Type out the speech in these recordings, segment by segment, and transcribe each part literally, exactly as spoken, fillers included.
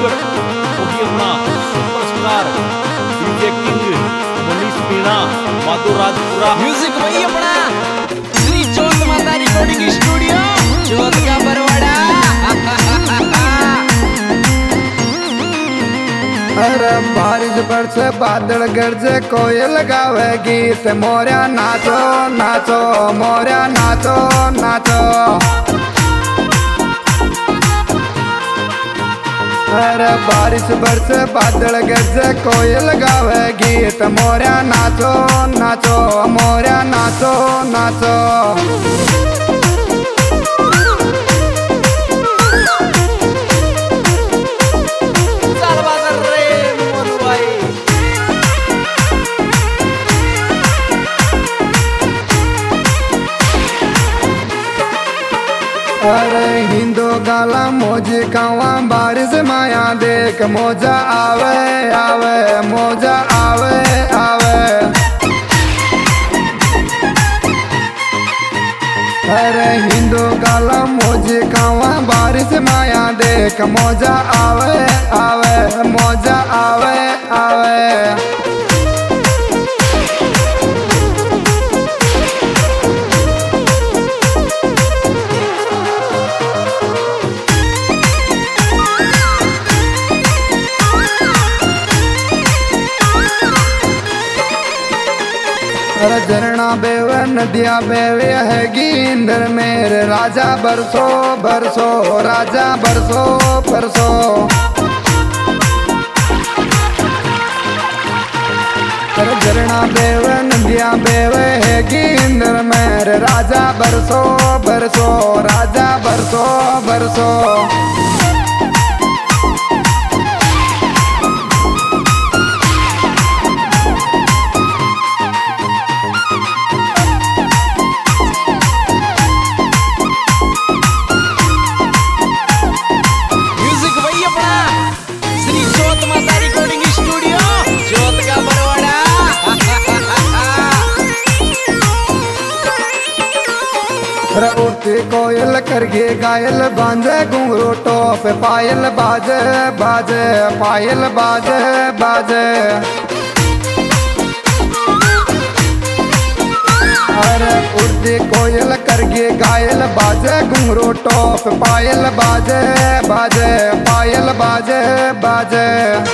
छत्तीसगढ़ होगी अपना superstar DJ king Manish Meena Madhur Rajpura music वही अपना श्री चौथ माता रिकॉर्डिंग स्टूडियो चौथ का बरवाड़ा। अरे बारिश बरसे बादल गरजे कोयल गावे गीत मोरिया नाचो नाचो मोरिया नाचो नाचो। अरे बारिश बरसे बादल गरजे कोयल गावे गीत मोरिया नाचो नाचो मोरिया नाचो नाचो। अरे हिंदू गाला मोजी कावा बारिश माया देख मोजा आवे आवे मोजा आवे आवे। अरे हिंदू गाला मोजी कावा बारिश माया देख मोजा आवे आवे मोजा आवे आवे। झरना बेवे नदिया बेवे है गिंदर मेरे राजा बरसो बरसो राजा बरसो बरसो। झरना बेवे नदिया बेवे है गिंदर मेरे राजा बरसो बरसो राजा बरसो बरसो। उठती कोयल करके गायल बांधे घुंघरू टोप पायल बाजे बाजे पायल बाजे बाजे। अरे उड़ती कोयल करके गायल बाजे घुंघरू टोप पायल बाजे बाजे पायल बाजे बाजे।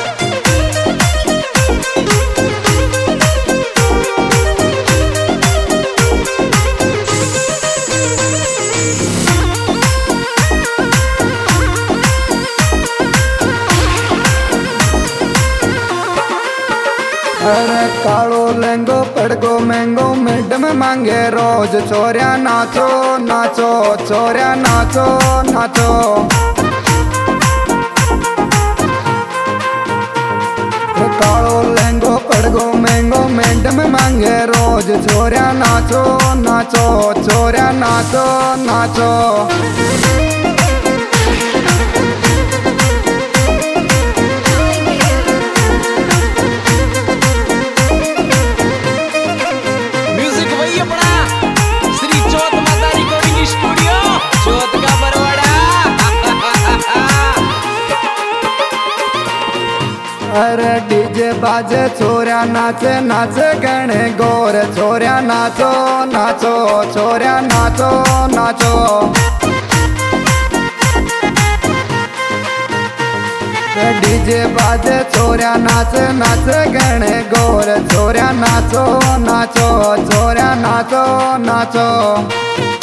अरे कालो लहंगो पड़गो महंगो मैडम मांगे रोज चोरिया नाचो नाचो चोरिया नाचो नाचो। कालो लहंगो पड़गो महंगो मैडम मांगे रोज चोरिया नाचो नाचो चोरिया नाचो नाचो। अरे डीजे बाजे छोरिया नाचे नाचे गणे गोर छोरिया नाचो नाचो छोरिया नाचो नाचो। डीजे बाजे छोरिया नाचे नाचे गणे गोर छोरिया नाचो नाचो छोरिया नाचो नाचो।